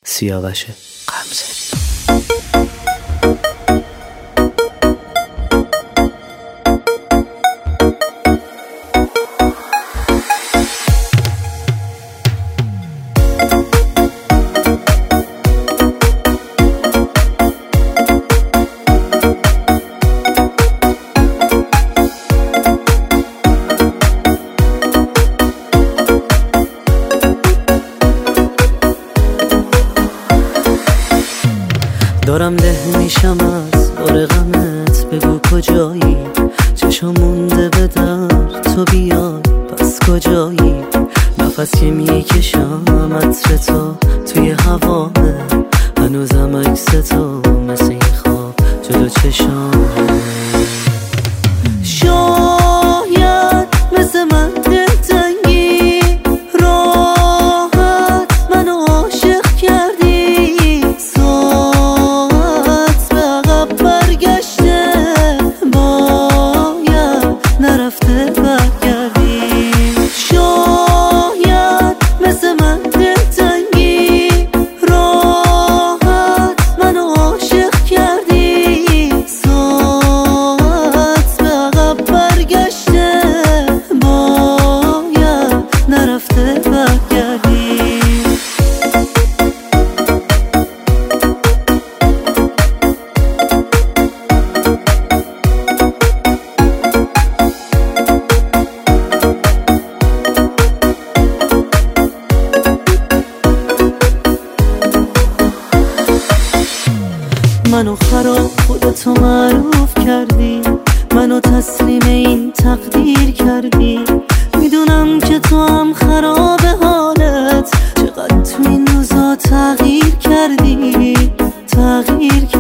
سیاوش غمزه. دارم له میشم از بار غمت، بگو کجایی؟ چشم مونده به در تو بیای، پس کجایی؟ نفس که میکشم عطر تو توی هوامه، هنوزم عکس تو مثل این خواب جلو چشامه. شاید مثل من دلتنگی، راحت منو عاشق کردی، ساعت به عقب برگشته، باید نرفته برگردی. شاید مثل من دلتنگی، راحت منو عاشق کردی، ساعت به عقب برگشته، باید نرفته برگردی. منو خراب خودتو معروف کردی، منو تسلیم این تقدیر کردی. میدونم که تو هم خراب حالت، چقدر تو این روزا تغییر کردی، تغییر